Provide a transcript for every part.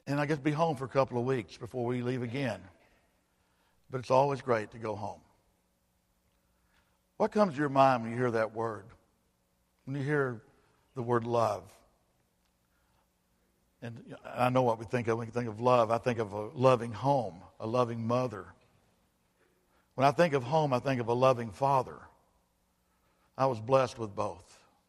and I get to be home for a couple of weeks before we leave again. But it's always great to go home. What comes to your mind when you hear that word? When you hear the word love? And I know what we think of when we think of love. I think of a loving home, a loving mother. When I think of home, I think of a loving father. I was blessed with both.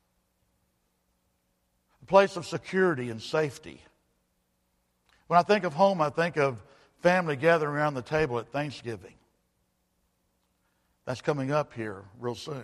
A place of security and safety. When I think of home, I think of family gathering around the table at Thanksgiving. That's coming up here real soon.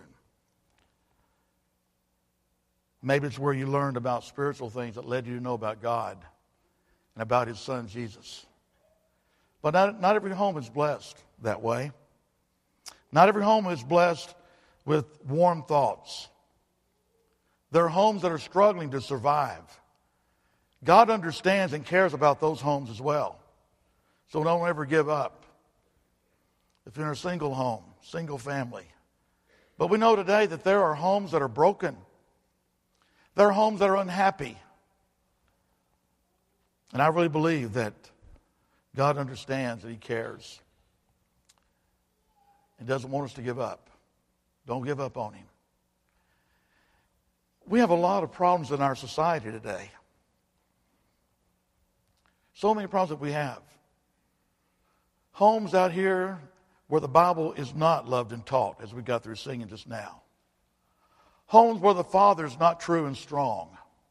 Maybe it's where you learned about spiritual things that led you to know about God and about His Son, Jesus. But not every home is blessed that way. Not every home is blessed with warm thoughts. There are homes that are struggling to survive. God understands and cares about those homes as well. So don't ever give up. If you're in a single home, single family. But we know today that there are homes that are broken. There are homes that are unhappy. And I really believe that God understands and He cares. He doesn't want us to give up. Don't give up on Him. We have a lot of problems in our society today. So many problems that we have. Homes out here where the Bible is not loved and taught, as we got through singing just now. Homes where the father is not true and strong.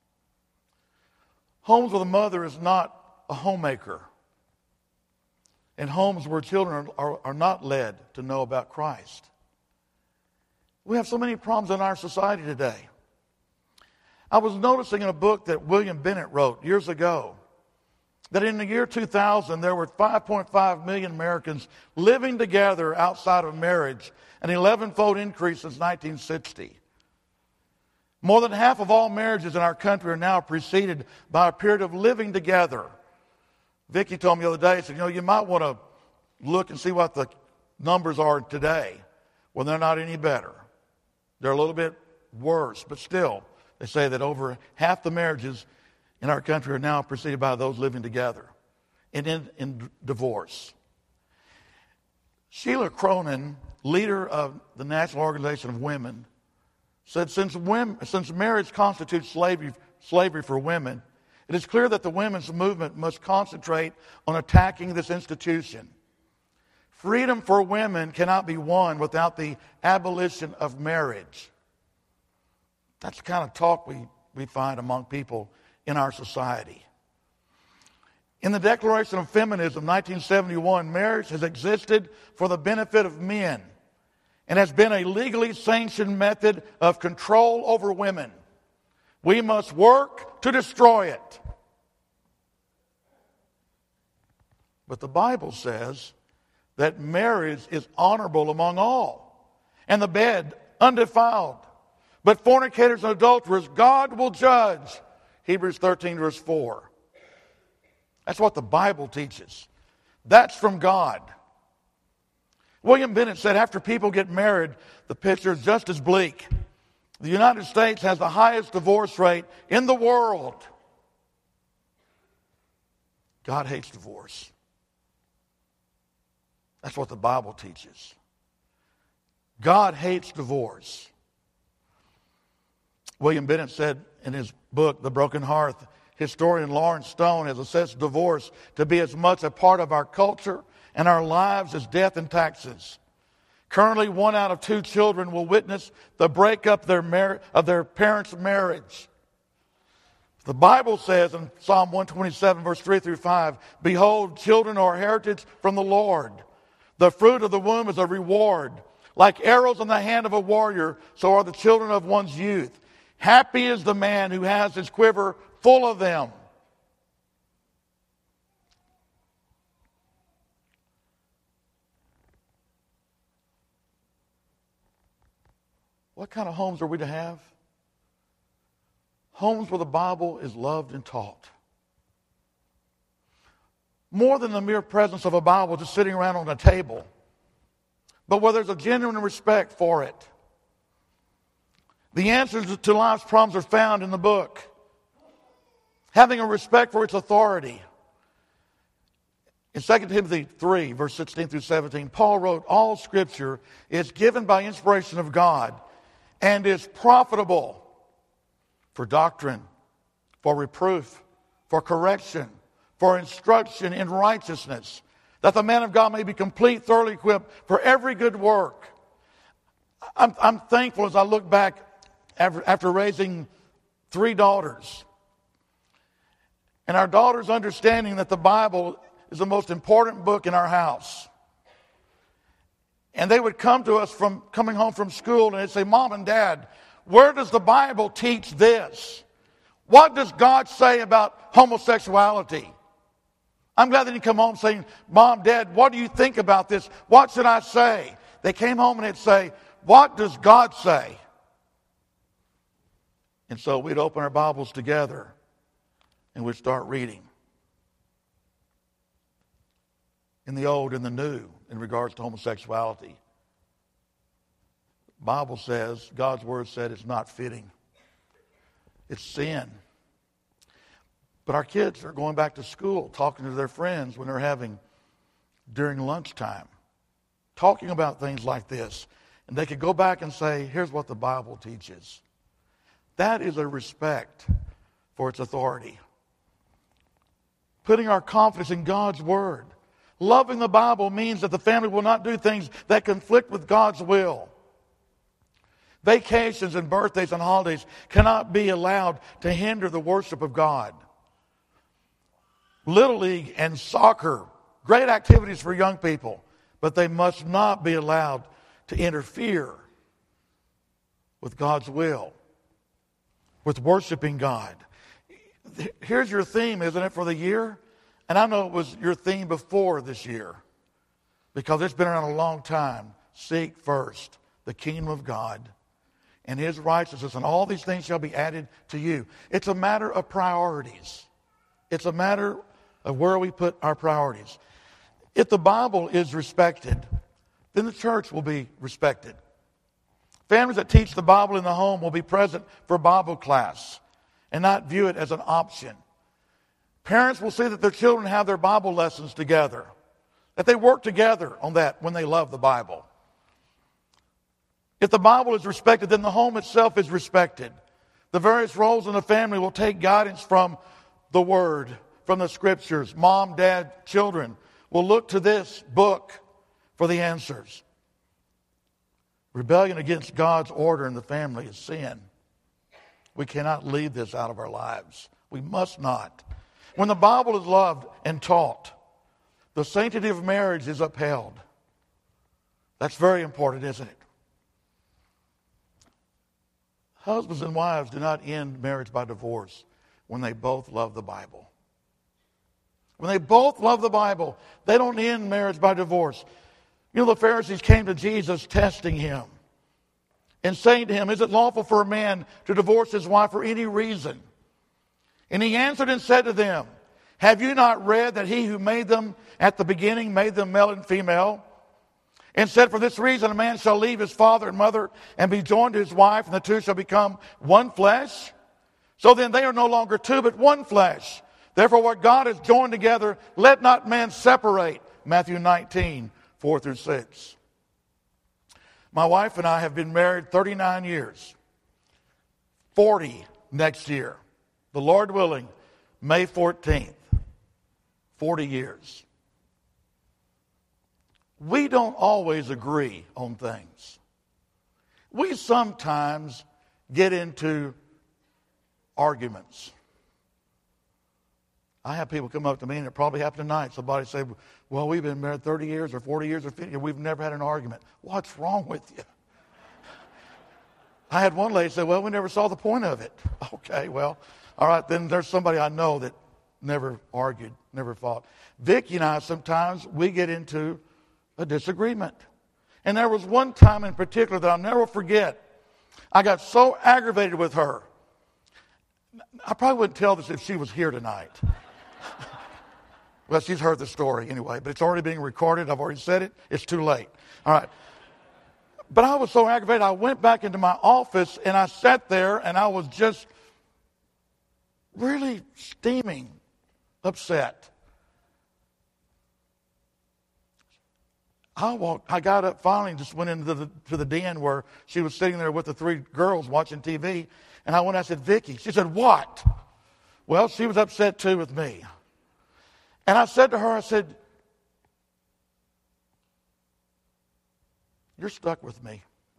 Homes where the mother is not a homemaker. And homes where children are not led to know about Christ. We have so many problems in our society today. I was noticing in a book that William Bennett wrote years ago that in the year 2000 there were 5.5 million Americans living together outside of marriage, an 11-fold increase since 1960. More than half of all marriages in our country are now preceded by a period of living together. Vicki told me the other day, she said, you might want to look and see what the numbers are today. Well, they're not any better. They're a little bit worse, but still, they say that over half the marriages in our country are now preceded by those living together and in divorce. Sheila Cronin, leader of the National Organization of Women, said since marriage constitutes slavery for women, it is clear that the women's movement must concentrate on attacking this institution. Freedom for women cannot be won without the abolition of marriage. That's the kind of talk we find among people in our society. In the Declaration of Feminism, 1971, marriage has existed for the benefit of men and has been a legally sanctioned method of control over women. We must work to destroy it. But the Bible says that marriage is honorable among all, and the bed undefiled. But fornicators and adulterers God will judge. Hebrews 13, verse 4. That's what the Bible teaches. That's from God. William Bennett said after people get married, the picture is just as bleak. The United States has the highest divorce rate in the world. God hates divorce. That's what the Bible teaches. God hates divorce. William Bennett said in his book, The Broken Hearth, historian Lawrence Stone has assessed divorce to be as much a part of our culture and our lives as death and taxes. Currently, 1 out of 2 children will witness the breakup of their parents' marriage. The Bible says in Psalm 127, verse 3 through 5, behold, children are a heritage from the Lord. The fruit of the womb is a reward. Like arrows in the hand of a warrior, so are the children of one's youth. Happy is the man who has his quiver full of them. What kind of homes are we to have? Homes where the Bible is loved and taught. More than the mere presence of a Bible just sitting around on a table, but where there's a genuine respect for it. The answers to life's problems are found in the book. Having a respect for its authority. In 2 Timothy 3, verse 16 through 17, Paul wrote, all Scripture is given by inspiration of God and is profitable for doctrine, for reproof, for correction, for instruction in righteousness, that the man of God may be complete, thoroughly equipped for every good work. I'm thankful as I look back after raising 3 daughters, and our daughters understanding that the Bible is the most important book in our house. And they would come to us from coming home from school and they'd say, Mom and Dad, where does the Bible teach this? What does God say about homosexuality? I'm glad they didn't come home saying, Mom, Dad, what do you think about this? What should I say? They came home and they'd say, what does God say? And so we'd open our Bibles together and we'd start reading. In the Old and the New in regards to homosexuality. The Bible says, God's Word said it's not fitting. It's sin. But our kids are going back to school, talking to their friends when they're having, during lunchtime, talking about things like this. And they could go back and say, here's what the Bible teaches. That is a respect for its authority. Putting our confidence in God's Word. Loving the Bible means that the family will not do things that conflict with God's will. Vacations and birthdays and holidays cannot be allowed to hinder the worship of God. Little League and soccer, great activities for young people, but they must not be allowed to interfere with God's will, with worshiping God. Here's your theme, isn't it, for the year? And I know it was your theme before this year, because it's been around a long time. Seek first the kingdom of God and His righteousness, and all these things shall be added to you. It's a matter of priorities. It's a matter of where we put our priorities. If the Bible is respected, then the church will be respected. Families that teach the Bible in the home will be present for Bible class and not view it as an option. Parents will see that their children have their Bible lessons together, that they work together on that when they love the Bible. If the Bible is respected, then the home itself is respected. The various roles in the family will take guidance from the Word, from the Scriptures. Mom, Dad, children will look to this book for the answers. Rebellion against God's order in the family is sin. We cannot leave this out of our lives. We must not. When the Bible is loved and taught, the sanctity of marriage is upheld. That's very important, isn't it? Husbands and wives do not end marriage by divorce when they both love the Bible. When they both love the Bible, they don't end marriage by divorce. You know, the Pharisees came to Jesus testing Him and saying to Him, is it lawful for a man to divorce his wife for any reason? And He answered and said to them, have you not read that He who made them at the beginning made them male and female? And said, for this reason a man shall leave his father and mother and be joined to his wife, and the two shall become one flesh. So then they are no longer two, but one flesh. Therefore what God has joined together, let not man separate. Matthew 19, 4 through 6. My wife and I have been married 39 years. 40 next year. The Lord willing, May 14th. 40 years. We don't always agree on things. We sometimes get into arguments. I have people come up to me, and it probably happened tonight. Somebody say, well, we've been married 30 years or 40 years or 50 years. We've never had an argument. What's wrong with you? I had one lady say, well, we never saw the point of it. Okay, well, all right, then there's somebody I know that never argued, never fought. Vicki and I, sometimes we get into a disagreement. And there was one time in particular that I'll never forget. I got so aggravated with her. I probably wouldn't tell this if she was here tonight. Well, she's heard the story anyway, but it's already being recorded. I've already said it. It's too late. All right. But I was so aggravated, I went back into my office and I sat there and I was just really steaming, upset. I got up finally and just went into the den where she was sitting there with the three girls watching TV. And I went, I said, Vicki. She said, what? Well, she was upset too with me. And I said to her, I said, you're stuck with me.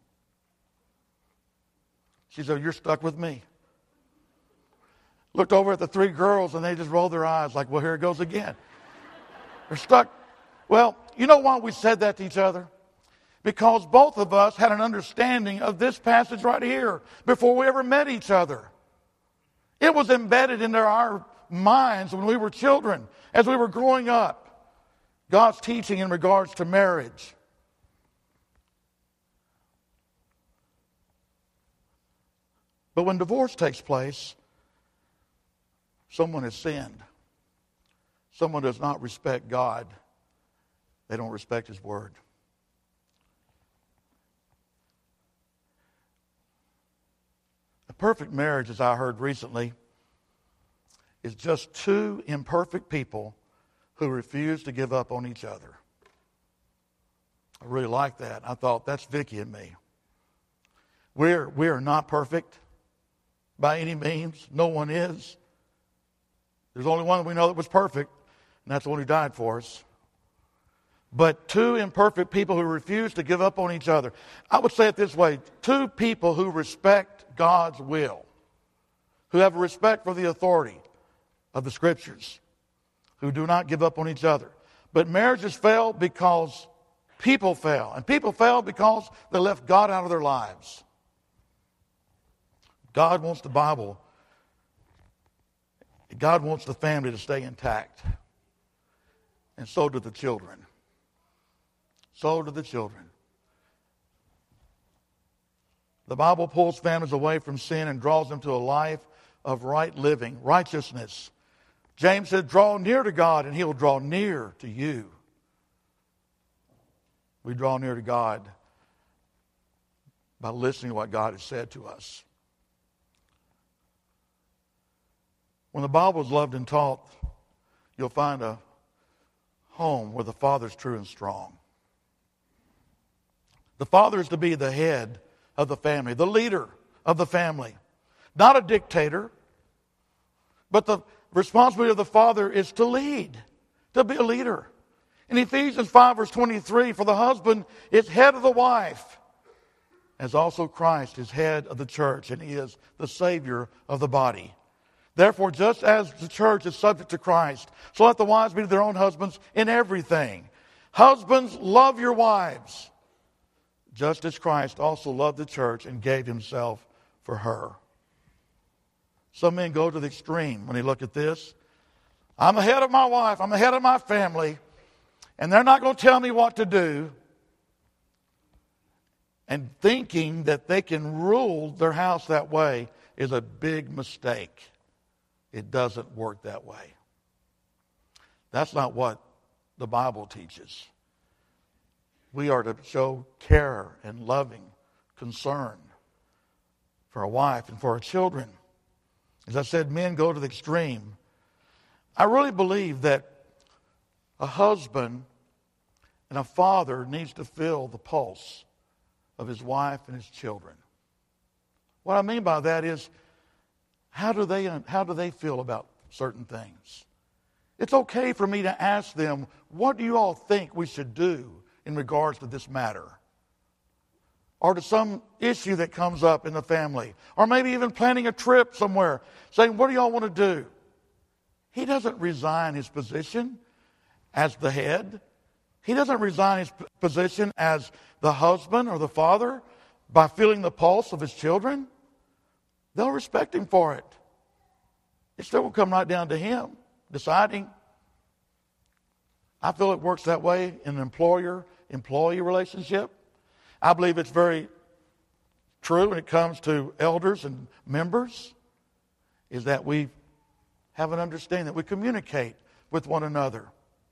She said, you're stuck with me. Looked over at the three girls and they just rolled their eyes like, well, here it goes again. They're stuck. Well, you know why we said that to each other? Because both of us had an understanding of this passage right here before we ever met each other. It was embedded into our minds when we were children, as we were growing up. God's teaching in regards to marriage. But when divorce takes place, someone has sinned. Someone does not respect God. They don't respect His Word. A perfect marriage, as I heard recently, is just two imperfect people who refuse to give up on each other. I really like that. I thought, that's Vicki and me. We are not perfect by any means. No one is. There's only one we know that was perfect, and that's the one who died for us. But two imperfect people who refuse to give up on each other. I would say it this way. Two people who respect God's will. Who have a respect for the authority of the Scriptures. Who do not give up on each other. But marriages fail because people fail. And people fail because they left God out of their lives. God wants the Bible. God wants the family to stay intact. And so do the children. So do the children. The Bible pulls families away from sin and draws them to a life of right living, righteousness. James said, draw near to God and He'll draw near to you. We draw near to God by listening to what God has said to us. When the Bible is loved and taught, you'll find a home where the Father's true and strong. The father is to be the head of the family, the leader of the family. Not a dictator, but the responsibility of the father is to lead, to be a leader. In Ephesians 5 verse 23, for the husband is head of the wife, as also Christ is head of the church, and He is the Savior of the body. Therefore, just as the church is subject to Christ, so let the wives be to their own husbands in everything. Husbands, love your wives, just as Christ also loved the church and gave Himself for her. Some men go to the extreme when they look at this. I'm the head of my wife, I'm the head of my family, and they're not going to tell me what to do. And thinking that they can rule their house that way is a big mistake. It doesn't work that way. That's not what the Bible teaches. We are to show care and loving concern for our wife and for our children. As I said, men go to the extreme. I really believe that a husband and a father needs to feel the pulse of his wife and his children. What I mean by that is, how do they feel about certain things? It's okay for me to ask them, what do you all think we should do in regards to this matter? Or to some issue that comes up in the family. Or maybe even planning a trip somewhere, saying, what do y'all want to do? He doesn't resign his position as the head. He doesn't resign his position as the husband or the father by feeling the pulse of his children. They'll respect him for it. It still will come right down to him deciding. I feel it works that way in an employer-employee relationship. I believe it's very true when it comes to elders and members, is that we have an understanding, that we communicate with one another.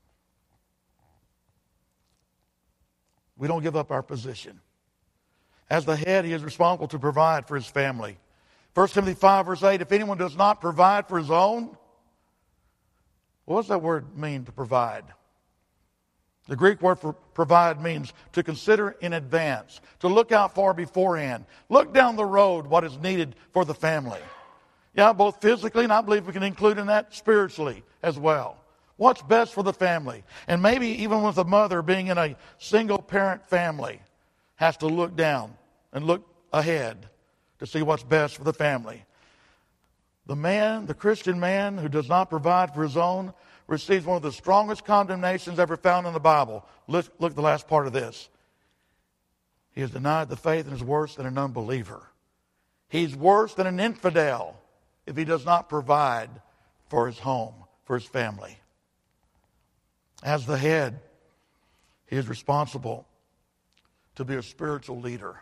We don't give up our position. As the head, he is responsible to provide for his family. 1 Timothy 5 verse 8, if anyone does not provide for his own, what does that word mean, to provide? The Greek word for provide means to consider in advance, to look out far beforehand, look down the road what is needed for the family. Yeah, both physically, and I believe we can include in that spiritually as well. What's best for the family? And maybe even with a mother being in a single-parent family, has to look down and look ahead to see what's best for the family. The man, the Christian man who does not provide for his own, receives one of the strongest condemnations ever found in the Bible. Look at the last part of this. He has denied the faith and is worse than an unbeliever. He's worse than an infidel if he does not provide for his home, for his family. As the head, he is responsible to be a spiritual leader.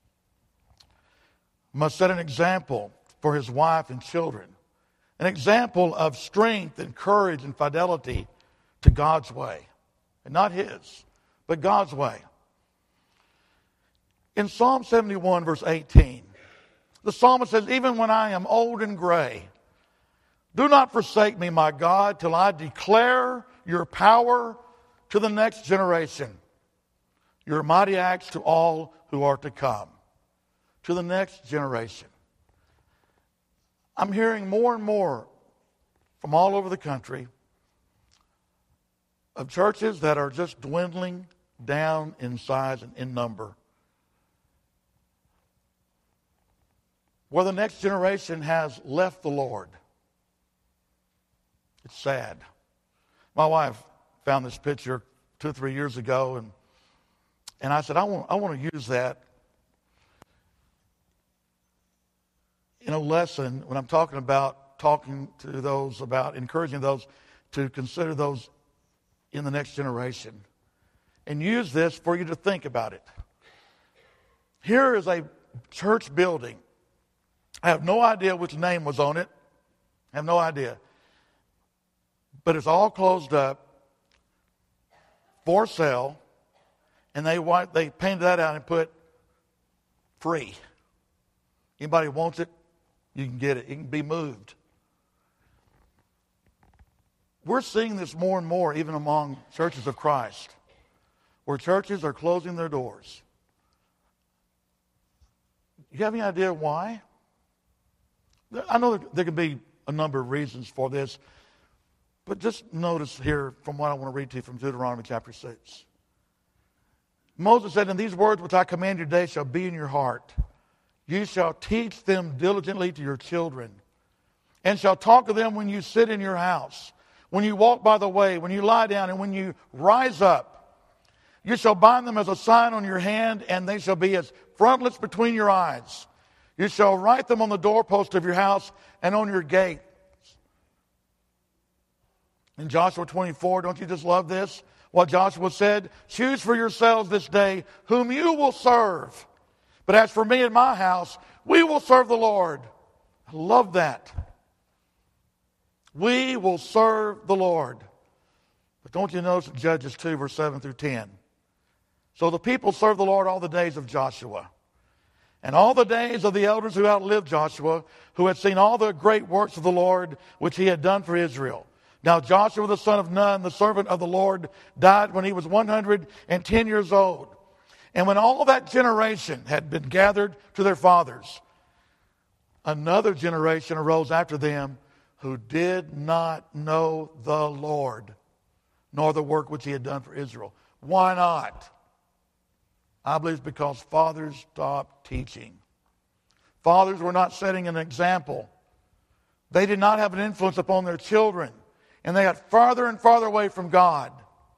Must set an example for his wife and children. An example of strength and courage and fidelity to God's way. And not his, but God's way. In Psalm 71, verse 18, the psalmist says, even when I am old and gray, do not forsake me, my God, till I declare your power to the next generation, your mighty acts to all who are to come. To the next generation. I'm hearing more and more from all over the country of churches that are just dwindling down in size and in number, where the next generation has left the Lord. It's sad. My wife found this picture 2 or 3 years ago, and I said, I want to use that in a lesson when I'm talking to those about encouraging those to consider those in the next generation. And use this for you to think about it. Here is a church building. I have no idea which name was on it. I have no idea. But it's all closed up, for sale, and they painted that out and put free. Anybody wants it? You can get it. It can be moved. We're seeing this more and more even among churches of Christ, where churches are closing their doors. Do you have any idea why? I know there could be a number of reasons for this, but just notice here from what I want to read to you from Deuteronomy chapter 6. Moses said, and these words which I command you today shall be in your heart. You shall teach them diligently to your children, and shall talk of them when you sit in your house, when you walk by the way, when you lie down, and when you rise up. You shall bind them as a sign on your hand, and they shall be as frontlets between your eyes. You shall write them on the doorpost of your house and on your gate. In Joshua 24, don't you just love this? What Joshua said, choose for yourselves this day whom you will serve. But as for me and my house, we will serve the Lord. I love that. We will serve the Lord. But don't you notice in Judges 2, verse 7 through 10? So the people served the Lord all the days of Joshua, and all the days of the elders who outlived Joshua, who had seen all the great works of the Lord, which he had done for Israel. Now Joshua the son of Nun, the servant of the Lord, died when he was 110 years old. And when all that generation had been gathered to their fathers, another generation arose after them who did not know the Lord, nor the work which he had done for Israel. Why not? I believe it's because fathers stopped teaching. Fathers were not setting an example. They did not have an influence upon their children, and they got farther and farther away from God.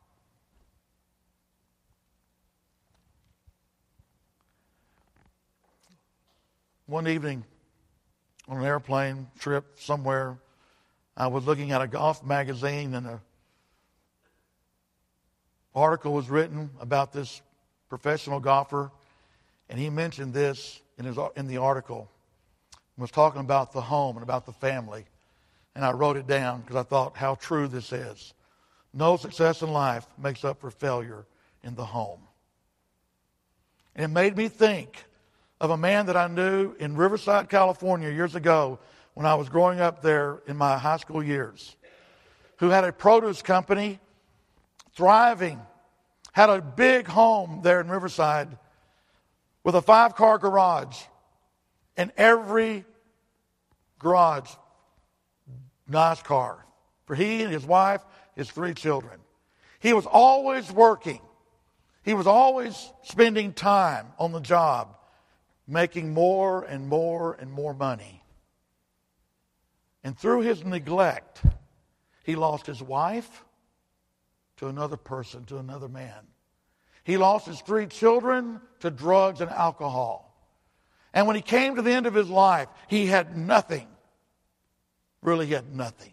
One evening on an airplane trip somewhere, I was looking at a golf magazine, and an article was written about this professional golfer, and he mentioned this in the article. He was talking about the home and about the family, and I wrote it down because I thought how true this is. No success in life makes up for failure in the home. And it made me think of a man that I knew in Riverside, California years ago when I was growing up there in my high school years, who had a produce company thriving had a big home there in Riverside with a 5-car garage. And every garage, nice car. For he and his wife, his 3 children. He was always working. He was always spending time on the job, making more and more and more money. And through his neglect, he lost his wife to another person, to another man. He lost his 3 children to drugs and alcohol. And when he came to the end of his life, he had nothing. Really, he had nothing.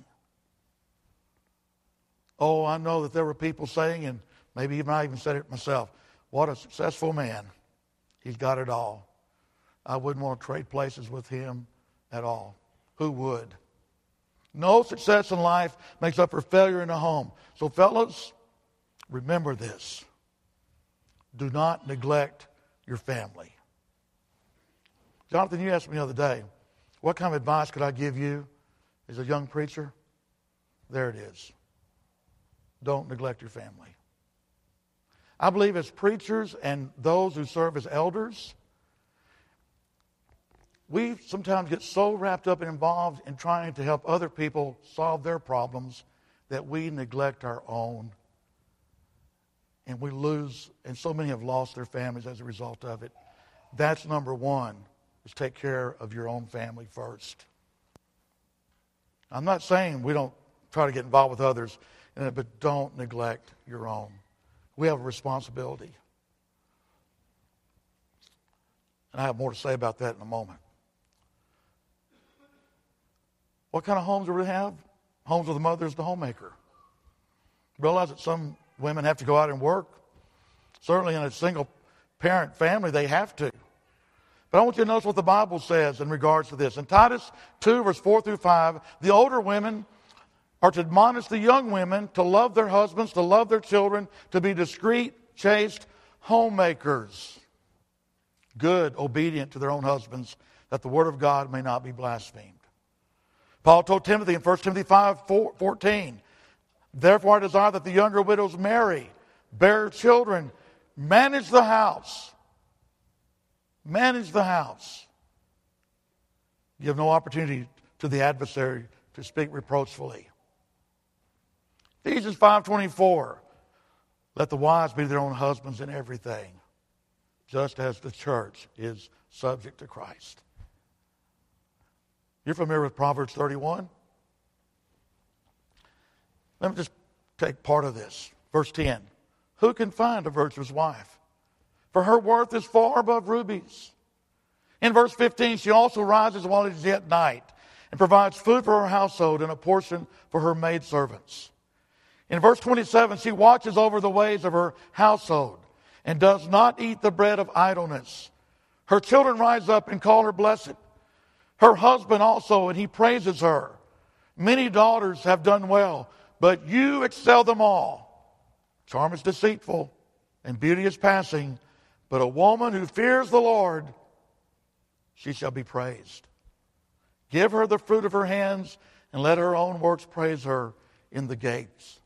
Oh, I know that there were people saying, and maybe even I even said it myself, what a successful man. He's got it all. I wouldn't want to trade places with him at all. Who would? No success in life makes up for failure in a home. So fellas, remember this. Do not neglect your family. Jonathan, you asked me the other day, what kind of advice could I give you as a young preacher? There it is. Don't neglect your family. I believe as preachers and those who serve as elders, we sometimes get so wrapped up and involved in trying to help other people solve their problems that we neglect our own. And we lose, and so many have lost their families as a result of it. That's number one, is take care of your own family first. I'm not saying we don't try to get involved with others, but don't neglect your own. We have a responsibility. And I have more to say about that in a moment. What kind of homes do we have? Homes where the mother is the homemaker. Realize that some women have to go out and work. Certainly in a single parent family, they have to. But I want you to notice what the Bible says in regards to this. In Titus 2, verse 4 through 5, the older women are to admonish the young women to love their husbands, to love their children, to be discreet, chaste, homemakers, good, obedient to their own husbands, that the word of God may not be blasphemed. Paul told Timothy in 1 Timothy 5:14, therefore I desire that the younger widows marry, bear children, manage the house. Manage the house. Give no opportunity to the adversary to speak reproachfully. Ephesians 5:24, let the wives be their own husbands in everything, just as the church is subject to Christ. You're familiar with Proverbs 31? Let me just take part of this. Verse 10. Who can find a virtuous wife? For her worth is far above rubies. In verse 15, she also rises while it is yet night and provides food for her household and a portion for her maidservants. In verse 27, she watches over the ways of her household and does not eat the bread of idleness. Her children rise up and call her blessed. Her husband also, and he praises her. Many daughters have done well, but you excel them all. Charm is deceitful, and beauty is passing, but a woman who fears the Lord, she shall be praised. Give her the fruit of her hands, and let her own works praise her in the gates.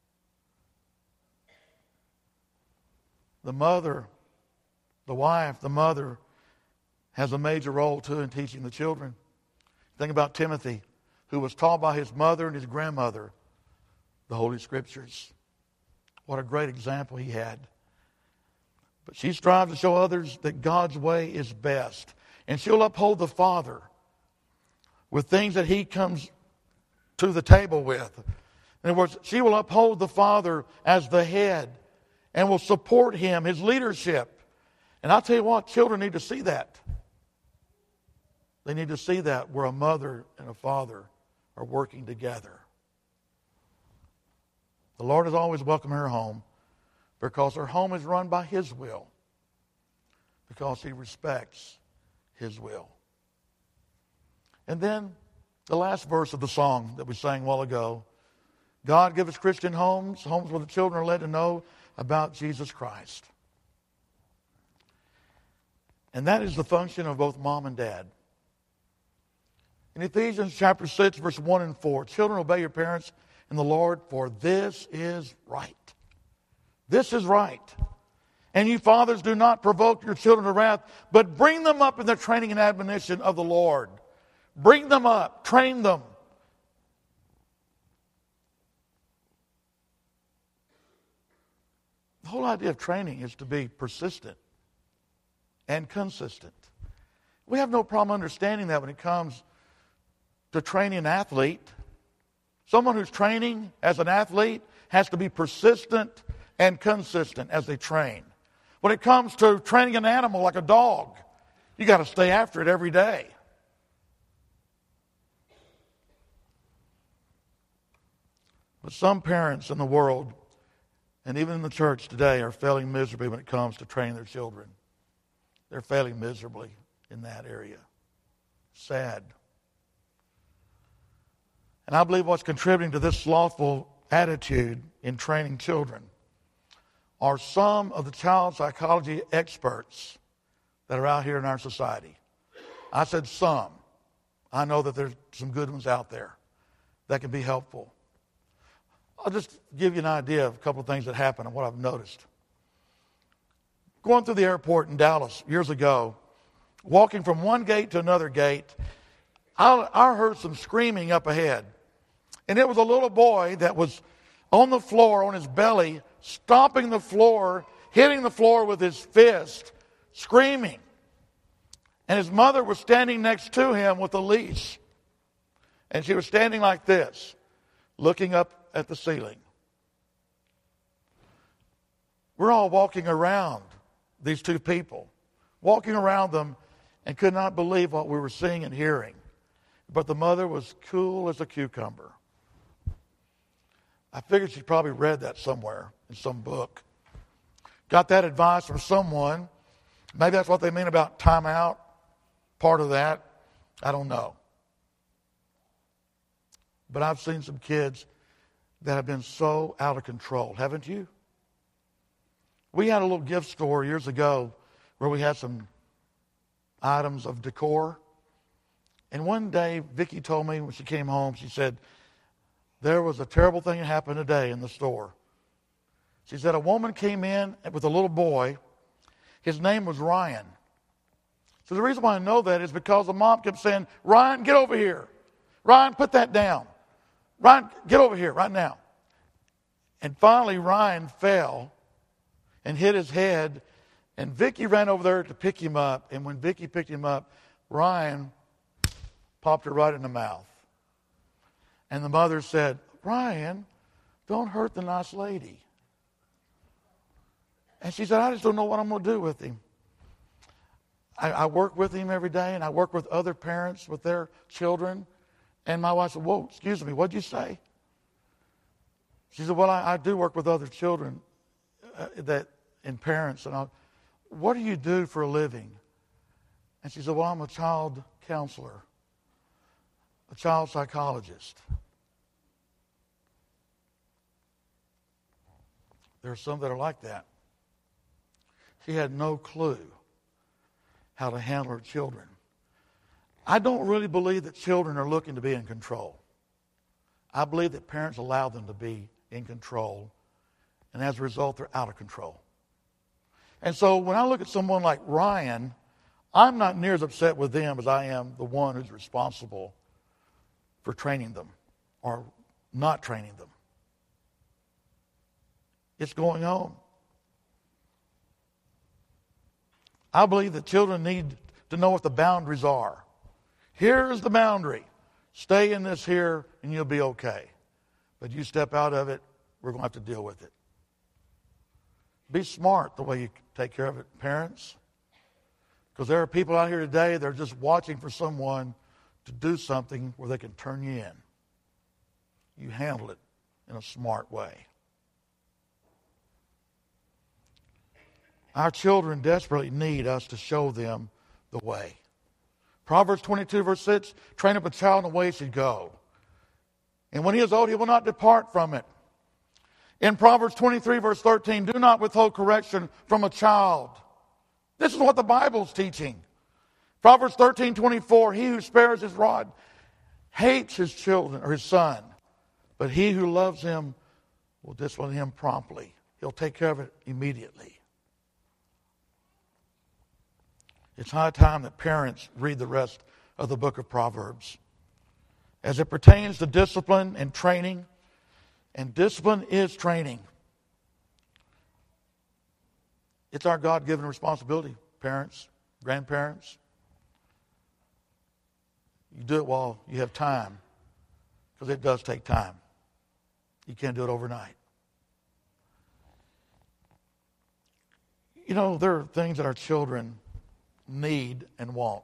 The mother, the wife, the mother, has a major role, too, in teaching the children. Think about Timothy, who was taught by his mother and his grandmother the Holy Scriptures. What a great example he had. But she strives to show others that God's way is best. And she'll uphold the father with things that he comes to the table with. In other words, she will uphold the father as the head and will support him, his leadership. And I'll tell you what, children need to see that. They need to see that where a mother and a father are working together. The Lord has always welcomed her home because her home is run by His will, because He respects His will. And then the last verse of the song that we sang a while ago, God give us Christian homes, homes where the children are led to know about Jesus Christ. And that is the function of both mom and dad. In Ephesians chapter 6, verse 1 and 4, children, obey your parents in the Lord, for this is right. This is right. And you fathers, do not provoke your children to wrath, but bring them up in the training and admonition of the Lord. Bring them up. Train them. The whole idea of training is to be persistent and consistent. We have no problem understanding that when it comes to training an athlete. Someone who's training as an athlete has to be persistent and consistent as they train. When it comes to training an animal like a dog, you got to stay after it every day. But some parents in the world, and even in the church today, are failing miserably when it comes to training their children. They're failing miserably in that area. Sad. And I believe what's contributing to this slothful attitude in training children are some of the child psychology experts that are out here in our society. I said some. I know that there's some good ones out there that can be helpful. I'll just give you an idea of a couple of things that happened and what I've noticed. Going through the airport in Dallas years ago, walking from one gate to another gate, I heard some screaming up ahead. And it was a little boy that was on the floor, on his belly, stomping the floor, hitting the floor with his fist, screaming. And his mother was standing next to him with a leash. And she was standing like this, looking up at the ceiling. We're all walking around these two people, walking around them, and could not believe what we were seeing and hearing. But the mother was cool as a cucumber. I figured she probably read that somewhere in some book. Got that advice from someone. Maybe that's what they mean about time out. Part of that. I don't know. But I've seen some kids that have been so out of control. Haven't you? We had a little gift store years ago where we had some items of decor. And one day, Vicki told me when she came home, she said, there was a terrible thing that happened today in the store. She said a woman came in with a little boy. His name was Ryan. So the reason why I know that is because the mom kept saying, Ryan, get over here. Ryan, put that down. Ryan, get over here right now. And finally, Ryan fell and hit his head. And Vicki ran over there to pick him up. And when Vicki picked him up, Ryan popped her right in the mouth. And the mother said, Ryan, don't hurt the nice lady. And she said, I just don't know what I'm going to do with him. I work with him every day, and I work with other parents with their children. And my wife said, whoa, excuse me, what'd you say? She said, well, I do work with other children and parents. And what do you do for a living? And she said, well, I'm a child counselor, a child psychologist. There are some that are like that. She had no clue how to handle her children. I don't really believe that children are looking to be in control. I believe that parents allow them to be in control, and as a result, they're out of control. And so when I look at someone like Ryan, I'm not near as upset with them as I am the one who's responsible for training them or not training them. It's going on. I believe that children need to know what the boundaries are. Here's the boundary. Stay in this here and you'll be okay. But you step out of it, we're going to have to deal with it. Be smart the way you take care of it, parents. Because there are people out here today that are just watching for someone to do something where they can turn you in. You handle it in a smart way. Our children desperately need us to show them the way. Proverbs 22, verse 6, train up a child in the way he should go. And when he is old, he will not depart from it. In Proverbs 23, verse 13, do not withhold correction from a child. This is what the Bible's teaching. Proverbs 13, 24, he who spares his rod hates his children or his son, but he who loves him will discipline him promptly. He'll take care of it immediately. It's high time that parents read the rest of the book of Proverbs. As it pertains to discipline and training, and discipline is training. It's our God-given responsibility, parents, grandparents. You do it while you have time, because it does take time. You can't do it overnight. You know, there are things that our children need and want.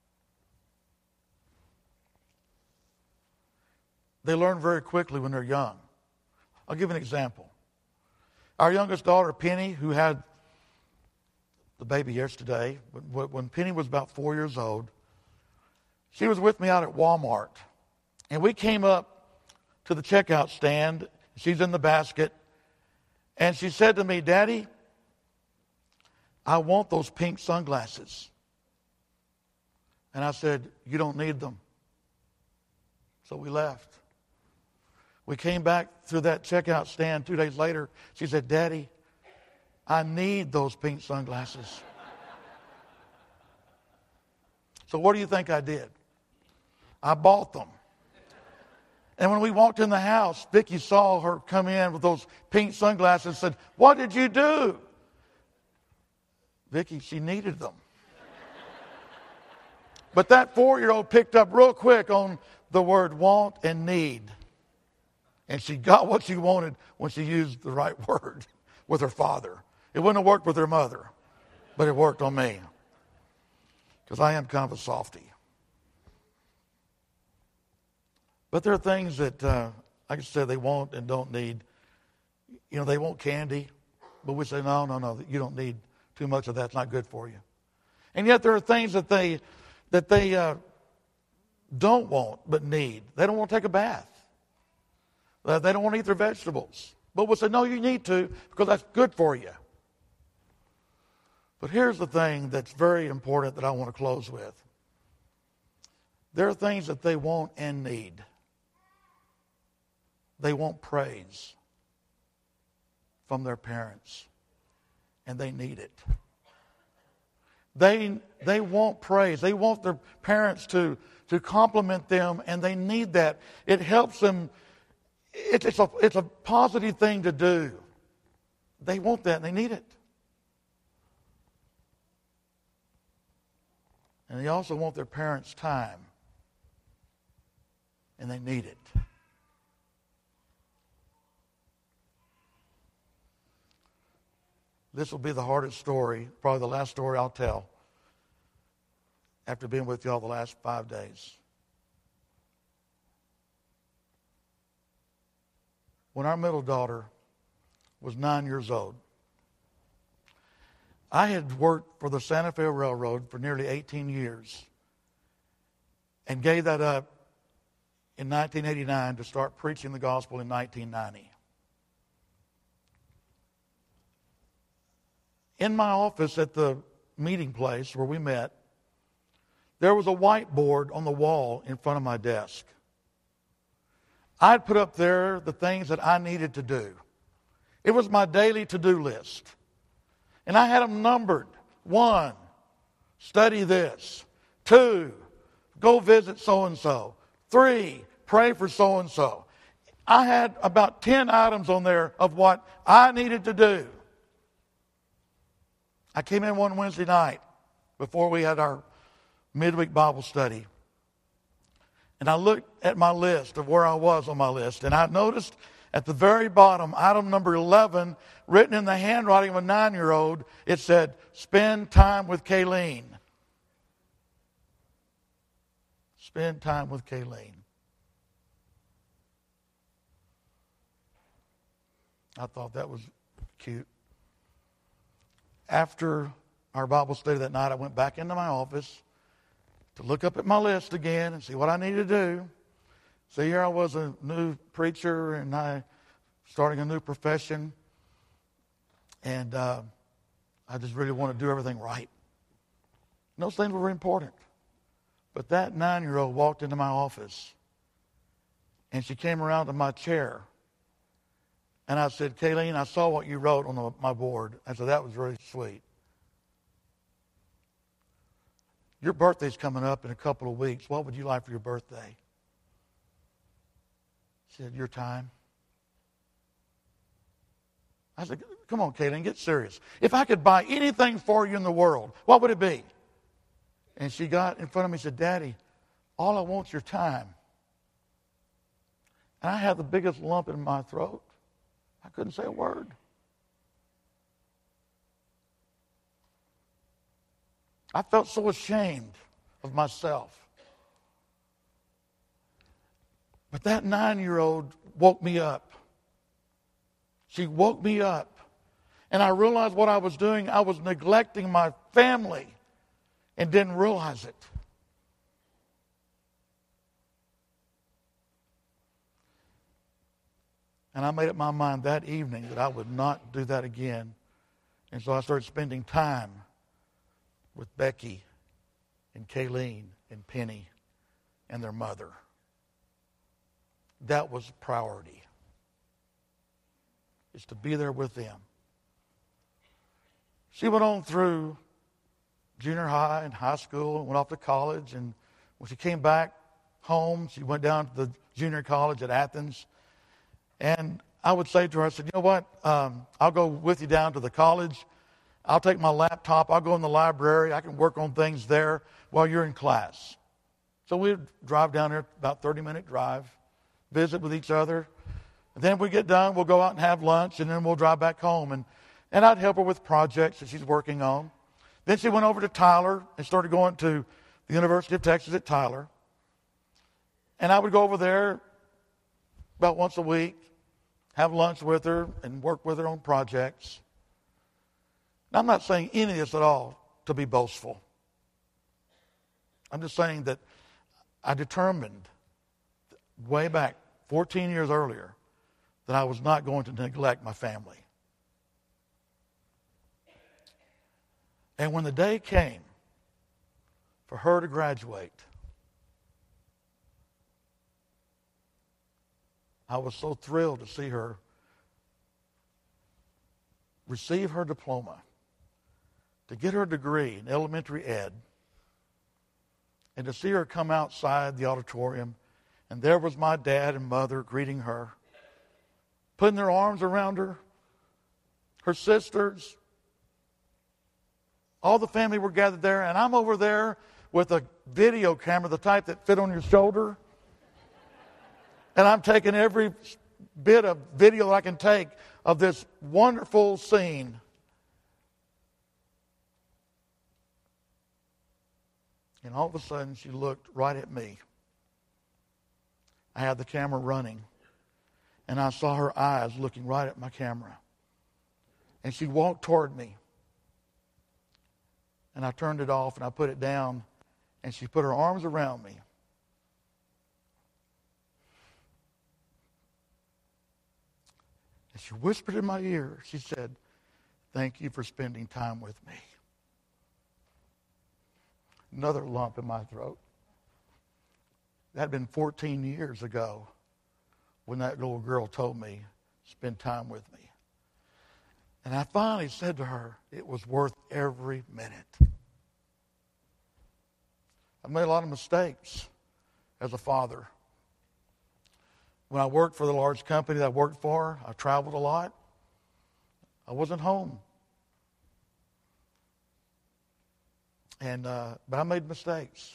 They learn very quickly when they're young. I'll give an example. Our youngest daughter, Penny, who had the baby yesterday, when Penny was about 4 years old, she was with me out at Walmart. And we came up to the checkout stand. She's in the basket. And she said to me, "Daddy, I want those pink sunglasses." And I said, "You don't need them." So we left. We came back through that checkout stand 2 days later. She said, "Daddy, I need those pink sunglasses." So what do you think I did? I bought them. And when we walked in the house, Vicki saw her come in with those pink sunglasses and said, "What did you do?" Vicki, she needed them. But that 4-year-old picked up real quick on the word want and need. And she got what she wanted when she used the right word with her father. It wouldn't have worked with her mother, but it worked on me. Because I am kind of a softie. But there are things that, like I said, they want and don't need. You know, they want candy, but we say, no, you don't need too much of that. It's not good for you. And yet there are things that they don't want but need. They don't want to take a bath. They don't want to eat their vegetables. But we'll say, no, you need to, because that's good for you. But here's the thing that's very important that I want to close with. There are things that they want and need. They want praise from their parents, and they need it. They want praise. They want their parents to compliment them, and they need that. It helps them. It's a positive thing to do. They want that, and they need it. And they also want their parents' time, and they need it. This will be the hardest story, probably the last story I'll tell after being with y'all the last 5 days. When our middle daughter was 9 years old, I had worked for the Santa Fe Railroad for nearly 18 years and gave that up in 1989 to start preaching the gospel in 1990. In my office at the meeting place where we met, there was a whiteboard on the wall in front of my desk. I'd put up there the things that I needed to do. It was my daily to-do list. And I had them numbered. 1, study this. 2, go visit so-and-so. 3, pray for so-and-so. I had about 10 items on there of what I needed to do. I came in one Wednesday night before we had our midweek Bible study. And I looked at my list of where I was on my list. And I noticed at the very bottom, item number 11, written in the handwriting of a 9-year-old, it said, "Spend time with Kayleen." Spend time with Kayleen. I thought that was cute. After our Bible study that night, I went back into my office to look up at my list again and see what I needed to do. So here I was, a new preacher, and I starting a new profession. And I just really want to do everything right. And those things were very important. But that 9-year-old walked into my office, and she came around to my chair. And I said, Kayleen, I saw what you wrote on my board. I said, that was really sweet. Your birthday's coming up in a couple of weeks. What would you like for your birthday? She said, your time. I said, come on, Kayleen, get serious. If I could buy anything for you in the world, what would it be? And she got in front of me and said, Daddy, all I want is your time. And I had the biggest lump in my throat. I couldn't say a word. I felt so ashamed of myself. But that 9-year-old woke me up. She woke me up. And I realized what I was doing. I was neglecting my family and didn't realize it. And I made up my mind that evening that I would not do that again. And so I started spending time with Becky and Kayleen and Penny and their mother. That was priority. Is to be there with them. She went on through junior high and high school and went off to college. And when she came back home, she went down to the junior college at Athens. And I would say to her, I said, you know what? I'll go with you down to the college. I'll take my laptop. I'll go in the library. I can work on things there while you're in class. So we'd drive down there, about 30-minute drive, visit with each other. And then we get done, we'll go out and have lunch, and then we'll drive back home. And I'd help her with projects that she's working on. Then she went over to Tyler and started going to the University of Texas at Tyler. And I would go over there about once a week, have lunch with her, and work with her on projects. Now, I'm not saying any of this at all to be boastful. I'm just saying that I determined way back 14 years earlier that I was not going to neglect my family. And when the day came for her to graduate, I was so thrilled to see her receive her diploma, to get her degree in elementary ed, and to see her come outside the auditorium, and there was my dad and mother greeting her, putting their arms around her, her sisters. All the family were gathered there, and I'm over there with a video camera, the type that fit on your shoulder. And I'm taking every bit of video that I can take of this wonderful scene. And all of a sudden, she looked right at me. I had the camera running. And I saw her eyes looking right at my camera. And she walked toward me. And I turned it off and I put it down. And she put her arms around me. And she whispered in my ear. She said, "Thank you for spending time with me." Another lump in my throat. That had been 14 years ago when that little girl told me, "Spend time with me." And I finally said to her, it was worth every minute. I've made a lot of mistakes as a father. When I worked for the large company that I worked for, I traveled a lot. I wasn't home. But I made mistakes.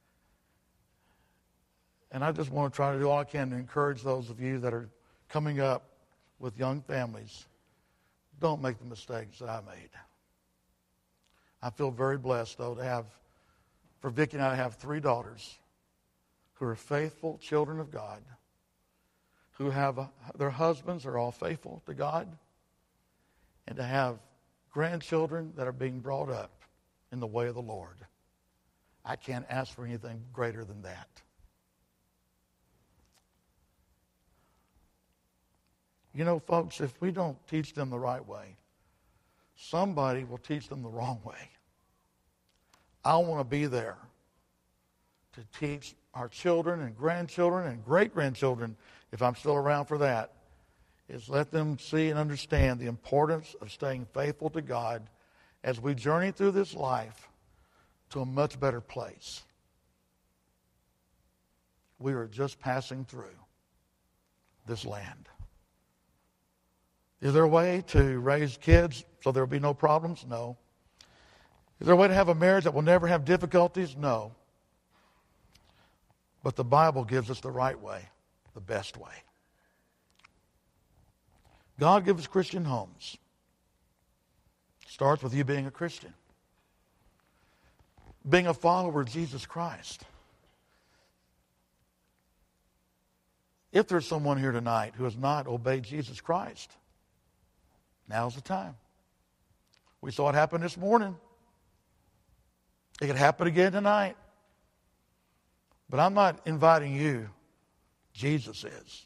And I just want to try to do all I can to encourage those of you that are coming up with young families. Don't make the mistakes that I made. I feel very blessed, though, to have, for Vicki and I, to have 3 daughters who are faithful children of God, who have their husbands are all faithful to God, and to have grandchildren that are being brought up in the way of the Lord. I can't ask for anything greater than that. You know, folks, if we don't teach them the right way, somebody will teach them the wrong way. I want to be there to teach our children and grandchildren and great-grandchildren, if I'm still around for that, is let them see and understand the importance of staying faithful to God as we journey through this life to a much better place. We are just passing through this land. Is there a way to raise kids so there will be no problems? No. Is there a way to have a marriage that will never have difficulties? No. But the Bible gives us the right way, the best way. God gives us Christian homes. It starts with you being a Christian, being a follower of Jesus Christ. If there's someone here tonight who has not obeyed Jesus Christ, now's the time. We saw it happen this morning. It could happen again tonight. But I'm not inviting you. Jesus is.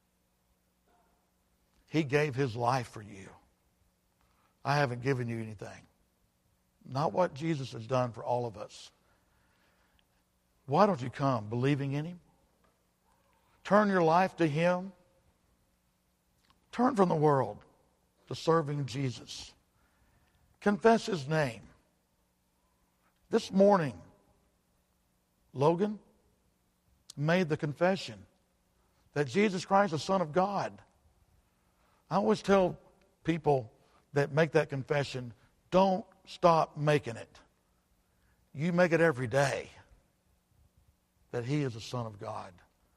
He gave his life for you. I haven't given you anything. Not what Jesus has done for all of us. Why don't you come believing in him? Turn your life to him. Turn from the world to serving Jesus. Confess his name. This morning, Logan made the confession that Jesus Christ is the Son of God. I always tell people that make that confession, don't stop making it. You make it every day that he is the Son of God.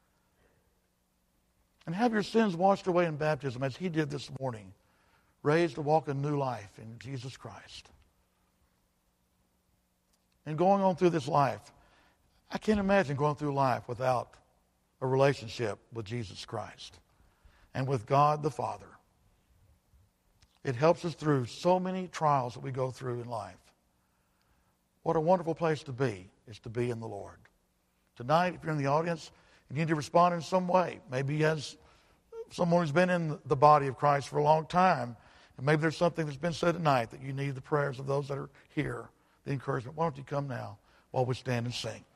And have your sins washed away in baptism as he did this morning, raised to walk a new life in Jesus Christ. And going on through this life, I can't imagine going through life without a relationship with Jesus Christ and with God the Father. It helps us through so many trials that we go through in life. What a wonderful place to be is to be in the Lord. Tonight, if you're in the audience, you need to respond in some way. Maybe as someone who's been in the body of Christ for a long time, and maybe there's something that's been said tonight that you need the prayers of those that are here, the encouragement. Why don't you come now while we stand and sing?